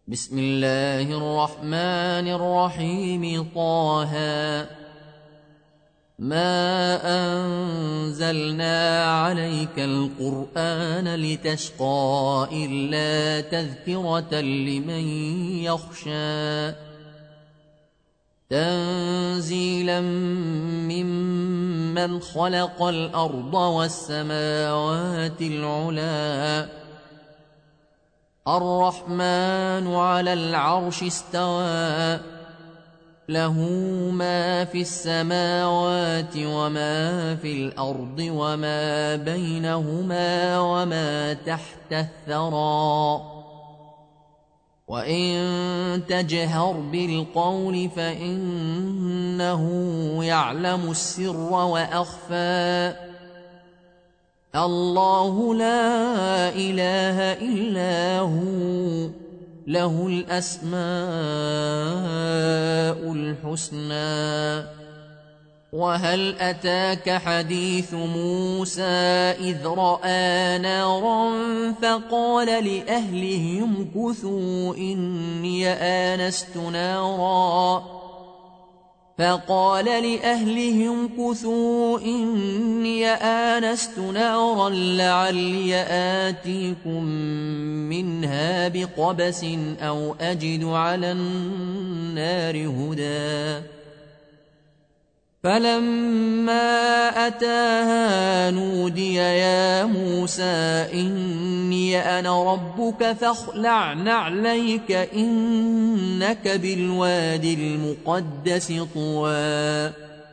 بسم الله الرحمن الرحيم طه ما أنزلنا عليك القرآن لتشقى إلا تذكرة لمن يخشى تنزيلا ممن خلق الأرض والسماوات العلى الرحمن على العرش استوى له ما في السماوات وما في الأرض وما بينهما وما تحت الثرى وإن تجهر بالقول فإنه يعلم السر وأخفى الله لا إله إلا هو له الأسماء الحسنى وهل أتاك حديث موسى إذ رأى نارا فقال لأهلهم كثوا إني آنست نارا لعلي آتيكم منها بقبس أو أجد على النار هدى فلما أتاها نودي يا موسى إني أنا ربك فاخلع نعليك إنك بالوادي المقدس طوى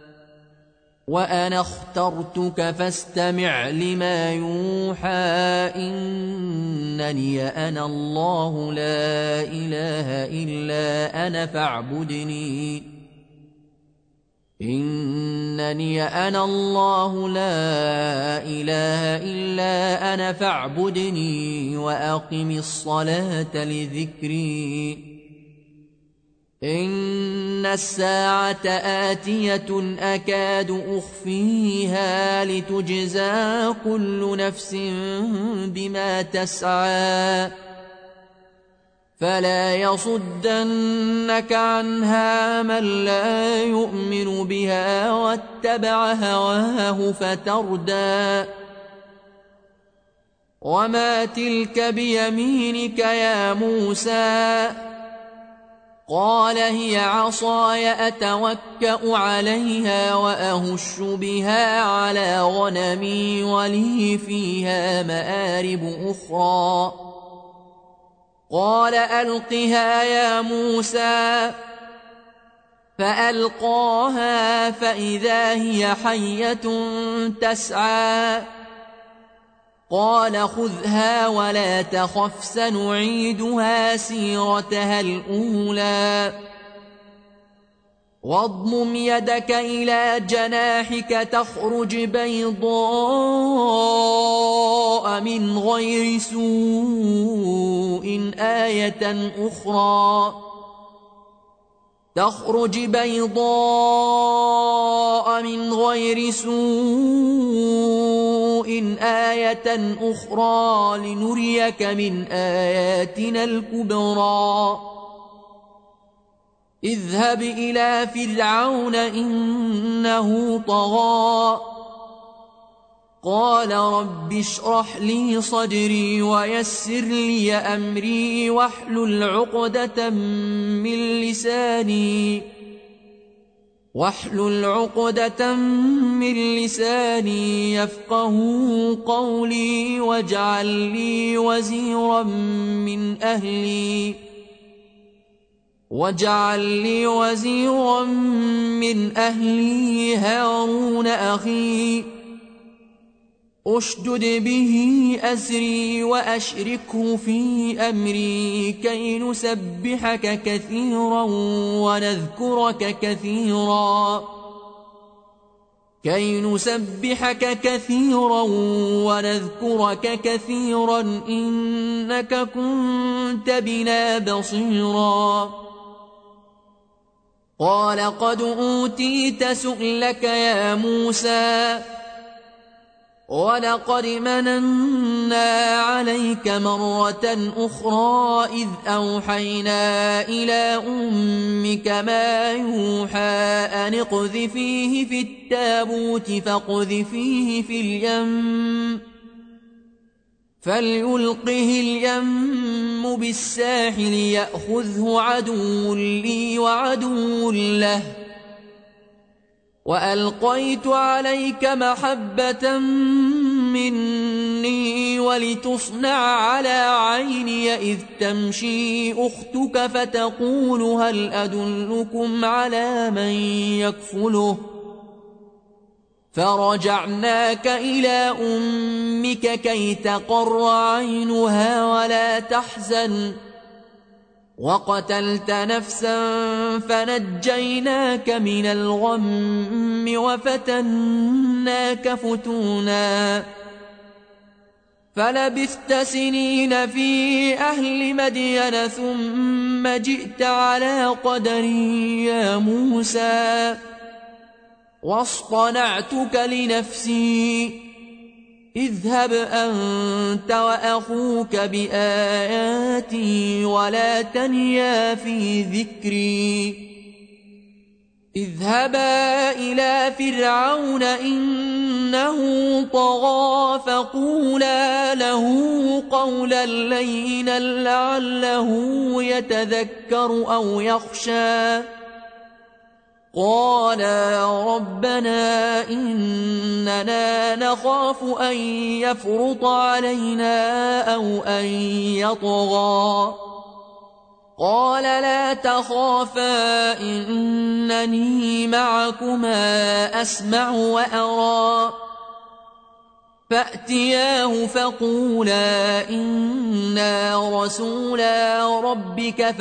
وأنا اخترتك فاستمع لما يوحى إنني أنا الله لا إله إلا أنا فاعبدني إنني أنا الله لا إله إلا أنا فاعبدني وأقم الصلاة لذكري إن الساعة آتية أكاد أخفيها لتجزى كل نفس بما تسعى فلا يصدنك عنها من لا يؤمن بها واتبع هواه فتردى وما تلك بيمينك يا موسى قال هي عصاي أتوكأ عليها وأهش بها على غنمي ولي فيها مآرب أخرى قال ألقها يا موسى فألقاها فإذا هي حية تسعى قال خذها ولا تخف سنعيدها سيرتها الأولى واضمم يدك إلى جناحك تخرج بيضاء من غير سوء آية أخرى لنريك من آياتنا الكبرى اذهب إلى فرعون إنه طغى قال رب اشرح لي صدري ويسر لي أمري واحلل عقدة من لساني يفقه قولي واجعل لي وزيرا من أهلي هارون أخي أشدد به أزري وأشركه في أمري كي نسبحك كثيرا ونذكرك كثيرا إنك كنت بنا بصيرا قال قد أوتيت سؤلك يا موسى ولقد مننا عليك مرة أخرى إذ أوحينا إلى أمك ما يوحى أن اقذفيه في التابوت فاقذفيه في اليم فليلقه اليم بالساحل يأخذه عدو لي وعدو له وألقيت عليك محبة مني ولتصنع على عيني إذ تمشي أختك فتقول هل أدلكم على من يكفله فرجعناك إلى أمك كي تقر عينها ولا تحزن وقتلت نفسا فنجيناك من الغم وفتناك فتونا فلبثت سنين في أهل مدين ثم جئت على قدر يا موسى واصطنعتك لنفسي اذهب أنت وأخوك بآياتي ولا تنيا في ذكري اذهبا إلى فرعون إنه طغى فقولا له قولا لينا لعله يتذكر أو يخشى قالا ربنا إننا نخاف أن يفرط علينا أو أن يطغى قال لا تخافا إنني معكما أسمع وأرى فأتياه فقولا إنا رسولا ربك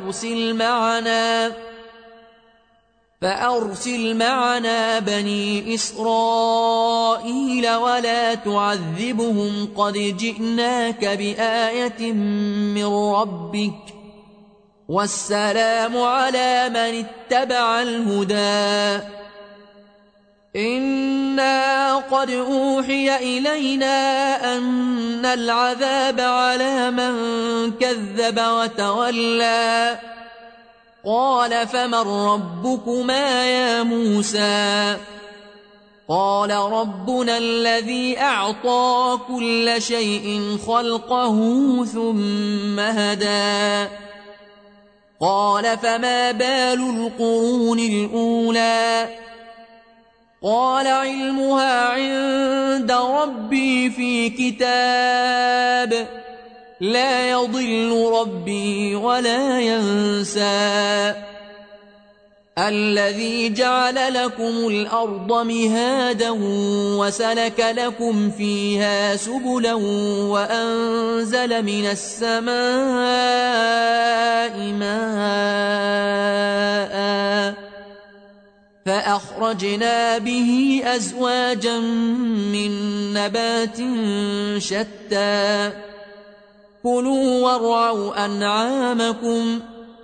فأرسل معنا بني إسرائيل ولا تعذبهم قد جئناك بآية من ربك والسلام على من اتبع الهدى إنا قد أوحي إلينا أن العذاب على من كذب وتولى قال فمن ربكما يا موسى قال ربنا الذي أعطى كل شيء خلقه ثم هدى قال فما بال القرون الأولى قال علمها عند ربي في كتاب لا يضل ربي ولا ينسى الذي جعل لكم الأرض مهادا وسلك لكم فيها سبلا وأنزل من السماء ماء فأخرجنا به أزواجا من نبات شتى كلوا وارعوا أنعامكم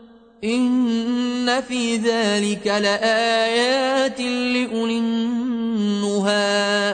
إن في ذلك لآيات لأولي النهى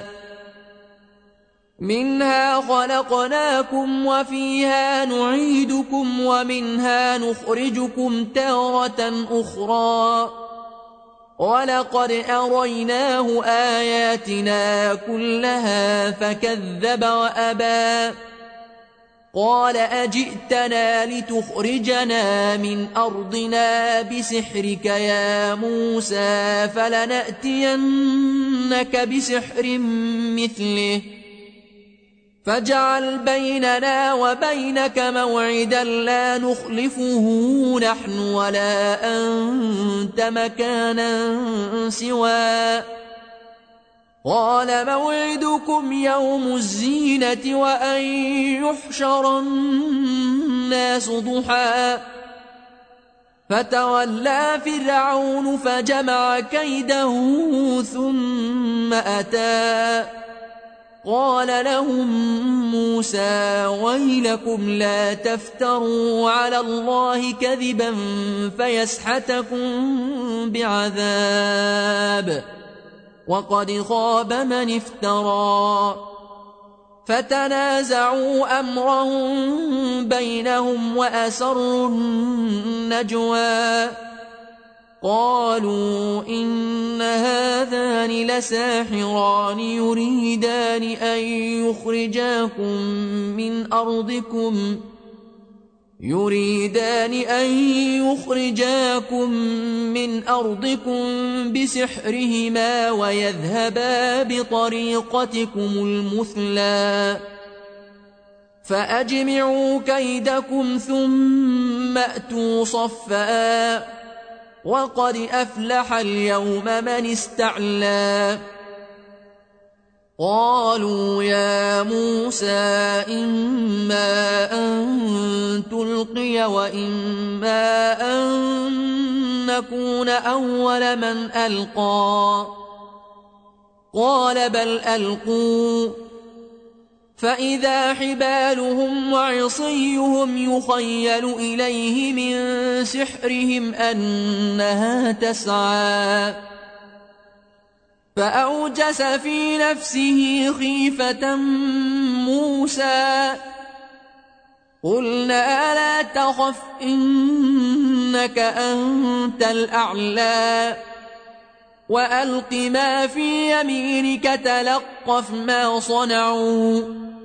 منها خلقناكم وفيها نعيدكم ومنها نخرجكم تارة أخرى ولقد أريناه آياتنا كلها فكذب وأبى قال أجئتنا لتخرجنا من أرضنا بسحرك يا موسى فلنأتينك بسحر مثله فاجعل بيننا وبينك موعدا لا نخلفه نحن ولا أنت مكانا سوى قال موعدكم يوم الزينة وأن يحشر الناس ضحى فتولى فرعون فجمع كيده ثم أتى قال لهم موسى ويلكم لا تفتروا على الله كذبا فيسحتكم بعذاب وقد خاب من افترى فتنازعوا أمرهم بينهم وأسروا النجوى قالوا إن هذان لساحران يريدان أن يخرجاكم من أرضكم بسحرهما ويذهبا بطريقتكم المثلى فأجمعوا كيدكم ثم أتوا صفا وقد أفلح اليوم من استعلى قالوا يا موسى إما أن تلقي وإما أن نكون أول من ألقى قال بل ألقوا فإذا حبالهم وعصيهم يخيل إليه من سحرهم أنها تسعى فأوجس في نفسه خيفة موسى قلنا لا تخف إنك أنت الأعلى وألق ما في يمينك تلقف ما صنعوا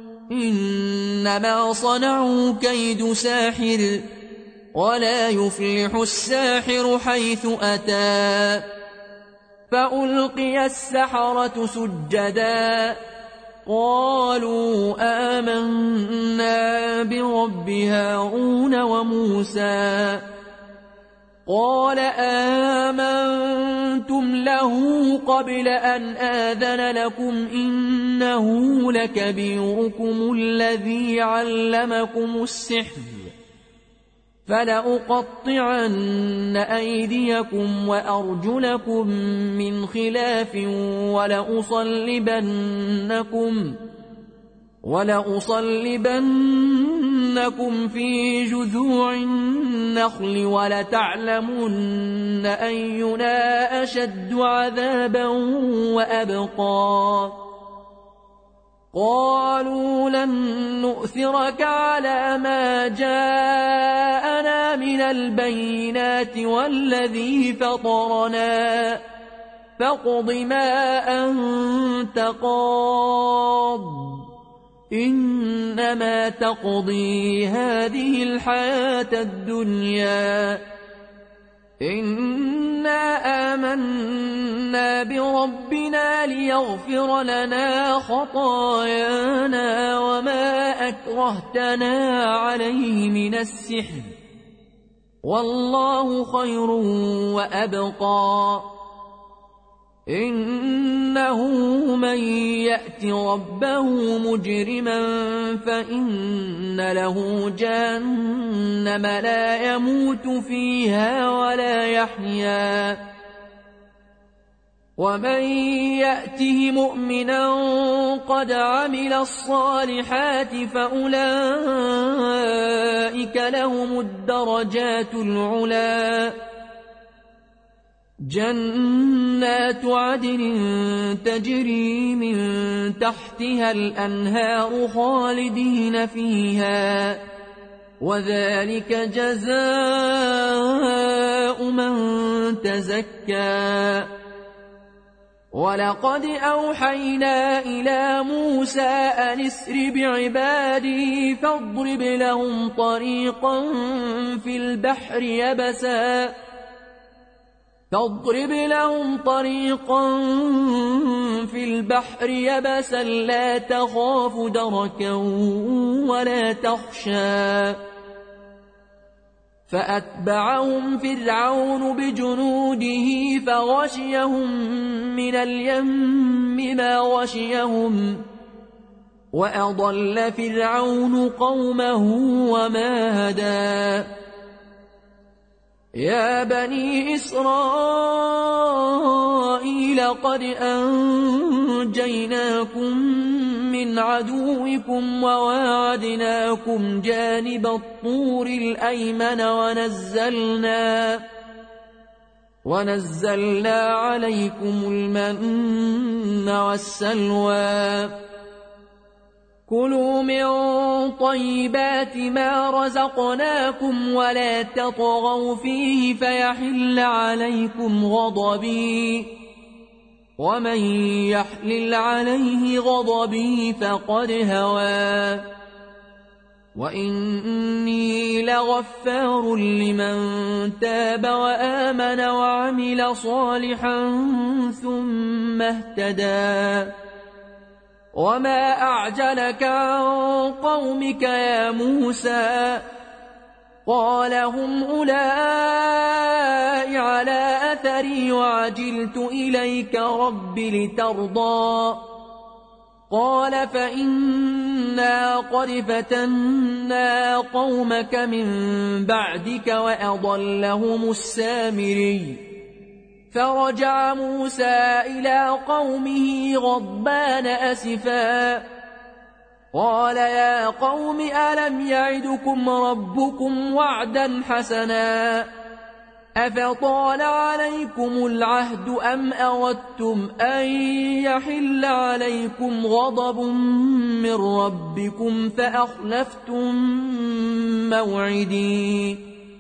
إنما صنعوا كيد ساحر ولا يفلح الساحر حيث أتى فألقي السحرة سجدا قالوا آمنا برب هارون وموسى قال آمنتم له قبل أن آذن لكم إنه لكبيركم الذي علمكم السحر فلأقطعن أيديكم وأرجلكم من خلاف ولأصلبنكم في جذوع النخل ولتعلمن أينا أشد عذابا وأبقى قالوا لن نؤثرك على ما جاءنا من البينات والذي فطرنا فاقض ما أنت قاض إنما تقضي هذه الحياة الدنيا إنا آمنا بربنا ليغفر لنا خطايانا وما أكرهتنا عليه من السحر والله خير وأبقى إنه من يأت ربه مجرما فإن له جهنم لا يموت فيها ولا يحيا ومن يأته مؤمنا قد عمل الصالحات فأولئك لهم الدرجات العلى جنات عدن تجري من تحتها الأنهار خالدين فيها وذلك جزاء من تزكى ولقد أوحينا إلى موسى أن اسر بعبادي فاضرب لهم طريقا في البحر يبسا لا تخاف دركا ولا تخشى فأتبعهم فرعون بجنوده فغشيهم من اليم ما غشيهم وأضل فرعون قومه وما هدى يا بني إسرائيل قد أنجيناكم من عدوكم وواعدناكم جانب الطور الأيمن ونزلنا عليكم المن والسلوى كلوا من طيبات ما رزقناكم ولا تطغوا فيه فيحل عليكم غضبي ومن يحلل عليه غضبي فقد هوى وإني لغفار لمن تاب وآمن وعمل صالحا ثم اهتدى وما أعجلك عن قومك يا موسى قال هم أولئك على أثري وعجلت إليك رب لترضى قال فإنا قد فتنا قومك من بعدك وأضلهم السامري فرجع موسى إلى قومه غضبان أسفا قال يا قوم ألم يعدكم ربكم وعدا حسنا أفطال عليكم العهد أم أردتم أن يحل عليكم غضب من ربكم فأخلفتم موعدي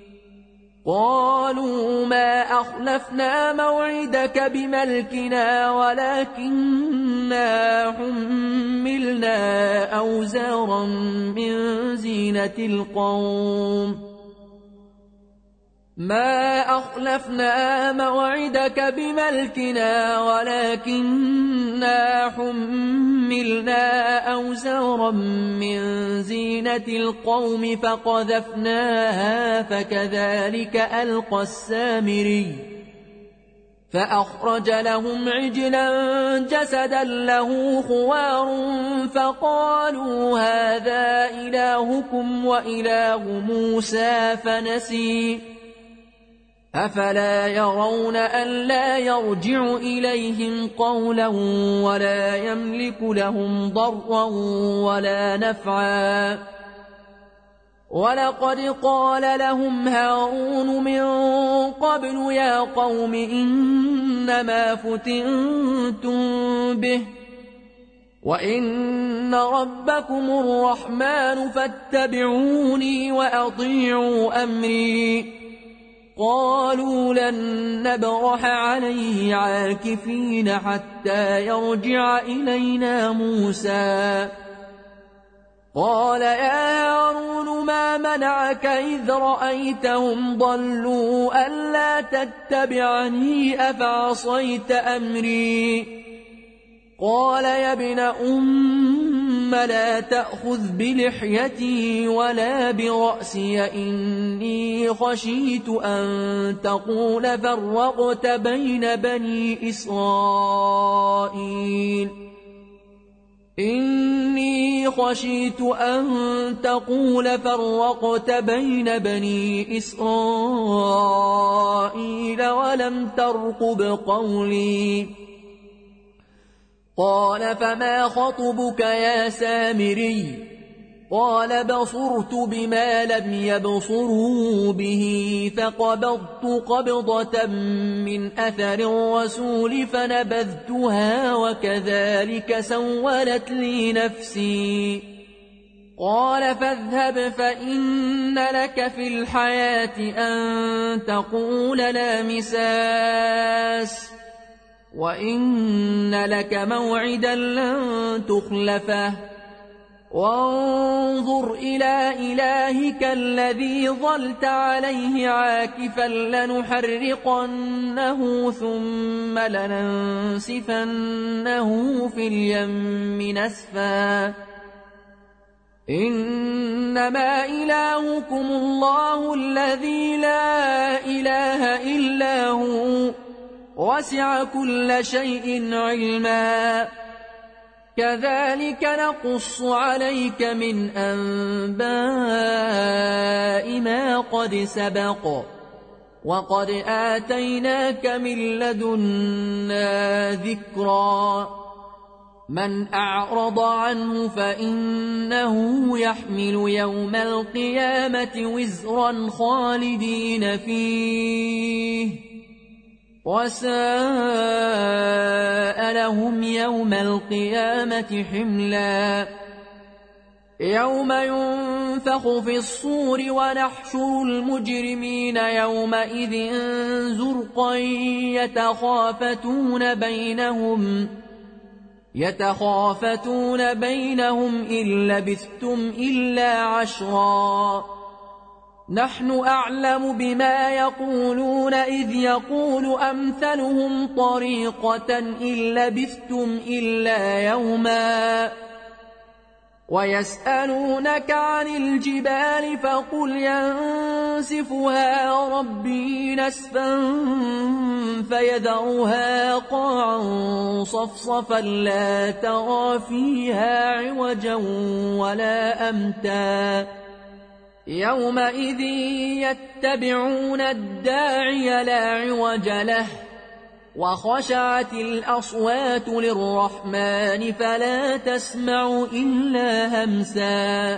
قالوا ما أخلفنا موعدك بملكنا ولكننا حملنا أوزارا من زينة القوم ما أخلفنا موعدك بملكنا ولكننا حملنا أوزارا من زينة القوم فقذفناها فكذلك ألقى السامري فأخرج لهم عجلا جسدا له خوار فقالوا هذا إلهكم وإله موسى فنسي أفلا يرون ألا يرجع إليهم قولا ولا يملك لهم ضرا ولا نفعا ولقد قال لهم هارون من قبل يا قوم إنما فتنتم به وإن ربكم الرحمن فاتبعوني وأطيعوا أمري قالوا لن نبرح عليه عاكفين حتى يرجع إلينا موسى قال يا هارون ما منعك إذ رأيتهم ضلوا ألا تتبعني أفعصيت أمري قال يا ابن أم لا تأخذ بلحيتي ولا برأسي إني خشيت أن تقول فرقت بين بني إسرائيل إني خشيت أن تقول فرقت بين بني إسرائيل ولم ترقب قولي قال فما خطبك يا سامري قال بصرت بما لم يبصروا به فقبضت قبضة من أثر الرسول فنبذتها وكذلك سولت لي نفسي قال فاذهب فإن لك في الحياة أن تقول لا مساس وإن لك موعدا لن تخلفه وانظر إلى إلهك الذي ظلت عليه عاكفا لنحرقنه ثم لننسفنه في اليم نسفا إنما إلهكم الله الذي لا إله إلا هو وسع كل شيء علما كذلك نقص عليك من أنباء ما قد سبق وقد آتيناك من لدنا ذكرا من أعرض عنه فإنه يحمل يوم القيامة وزرا خالدين فيه وساء لهم يوم القيامة حملا يوم ينفخ في الصور ونحشر المجرمين يومئذ زرقا يتخافتون بينهم إن لبثتم إلا عشرا نحن أعلم بما يقولون إذ يقول أمثلهم طريقة إن لبثتم إلا يوما ويسألونك عن الجبال فقل ينسفها ربي نسفا فيذرها قاعا صفصفا لا ترى فيها عوجا ولا أمتا يومئذ يتبعون الداعي لا عوج له وخشعت الأصوات للرحمن فلا تسمع إلا همسا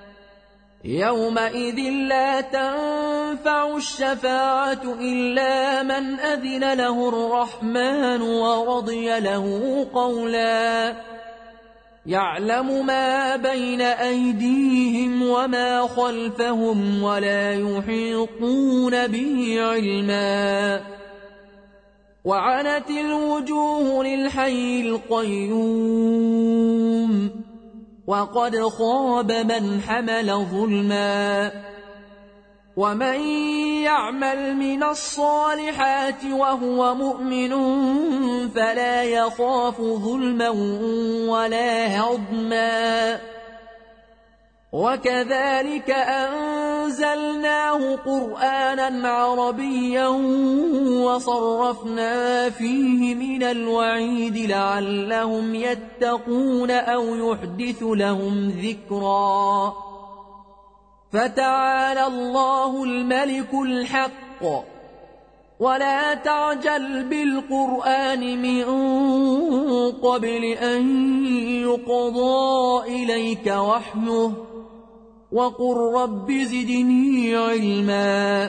يومئذ لا تنفع الشفاعة إلا من أذن له الرحمن ورضي له قولا يعلم ما بين أيديهم وما خلفهم ولا يحيطون به علما وعنت الوجوه للحي القيوم وقد خاب من حمل ظلما ومن يعمل من الصالحات وهو مؤمن فلا يخاف ظلما ولا هضما وكذلك أنزلناه قرآنا عربيا وصرفنا فيه من الوعيد لعلهم يتقون أو يحدث لهم ذكرا فتعالى الله الملك الحق ولا تعجل بالقرآن من قبل أن يقضى إليك وحيه وقل رب زدني علما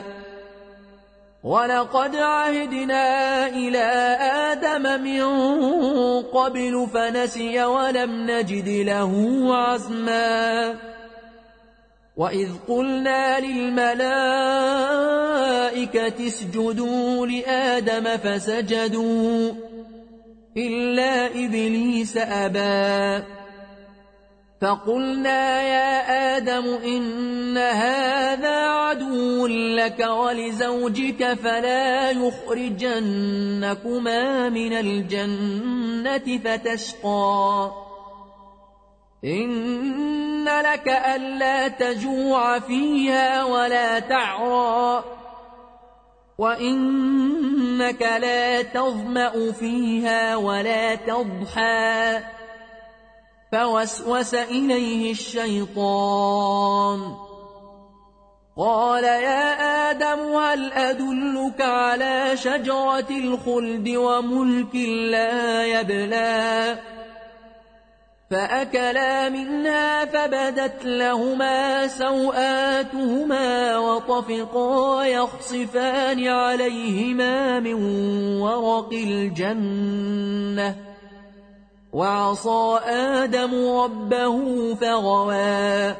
ولقد عهدنا إلى آدم من قبل فنسي ولم نجد له عزما وإذ قلنا للملائكة اسجدوا لآدم فسجدوا إلا إبليس أبى فقلنا يا آدم إن هذا عدو لك ولزوجك فلا يخرجنكما من الجنة فتشقى إن لك ألا تجوع فيها ولا تعرى وإنك لا تظمأ فيها ولا تضحى فوسوس إليه الشيطان قال يا آدم هل أدلك على شجرة الخلد وملك لا يبلى فأكلا منها فبدت لهما سوآتهما وطفقا يخصفان عليهما من ورق الجنة وعصى آدم ربه فغوى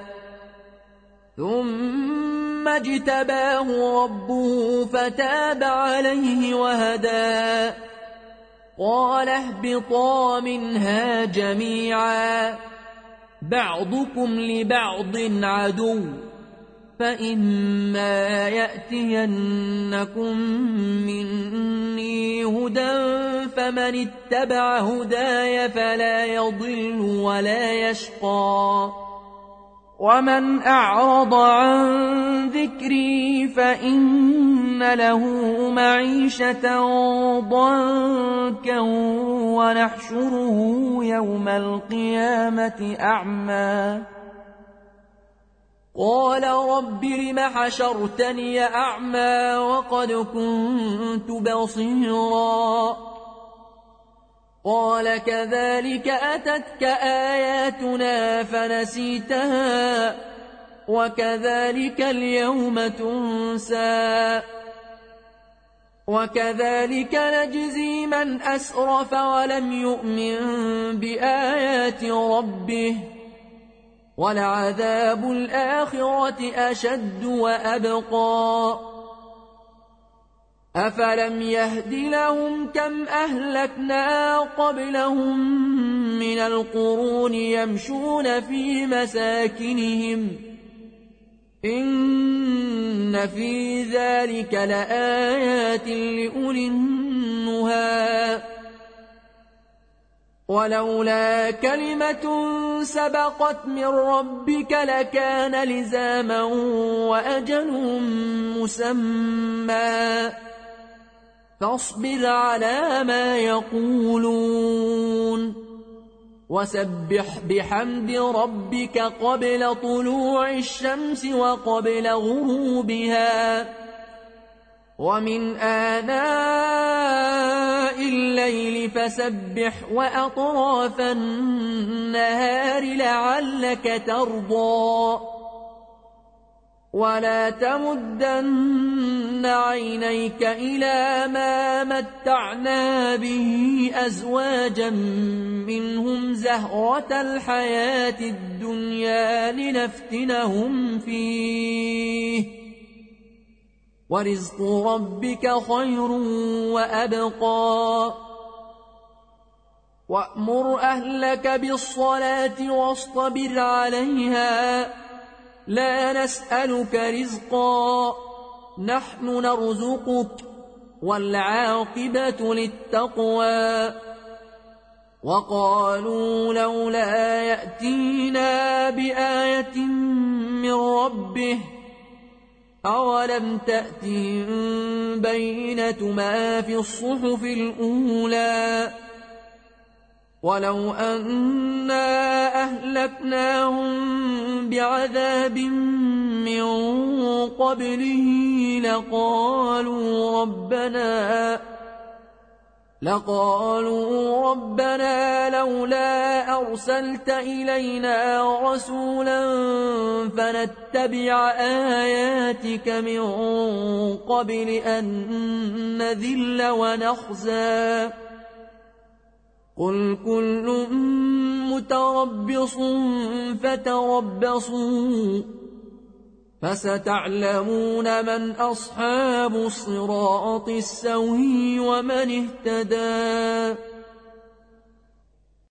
ثم اجتباه ربه فتاب عليه وهدى قال اهبطا منها جميعا بعضكم لبعض عدو فإما يأتينكم مني هدى فمن اتبع هداي فلا يضل ولا يشقى ومن أعرض عن ذكري فإن له معيشة ضنكا ونحشره يوم القيامة أعمى قال رب لم حشرتني أعمى وقد كنت بصيرا قال كذلك أتتك آياتنا فنسيتها وكذلك اليوم تنسى وكذلك نجزي من أسرف ولم يؤمن بآيات ربه ولعذاب الآخرة أشد وأبقى أفلم يهد لهم كم أهلكنا قبلهم من القرون يمشون في مساكنهم إن في ذلك لآيات لأولي النهى ولولا كلمة سبقت من ربك لكان لزاما وأجل مسمى فاصبر على ما يقولون وسبح بحمد ربك قبل طلوع الشمس وقبل غروبها ومن آناء الليل فسبح وأطراف النهار لعلك ترضى ولا تمدن عينيك إلى ما متعنا به أزواجا منهم زهرة الحياة الدنيا لنفتنهم فيه ورزق ربك خير وأبقى وأمر أهلك بالصلاة واصطبر عليها لا نسألك رزقا نحن نرزقك والعاقبة للتقوى وقالوا لولا يأتينا بآية من ربه أولم تأتهم بينة ما في الصحف الأولى ولو أنا أهلكناهم بعذاب من قبله لقالوا ربنا لولا أرسلت إلينا رسولا فنتبع آياتك من قبل أن نذل ونخزى قل كل متربص فتربصوا فستعلمون من أصحاب الصراط السوي ومن اهتدى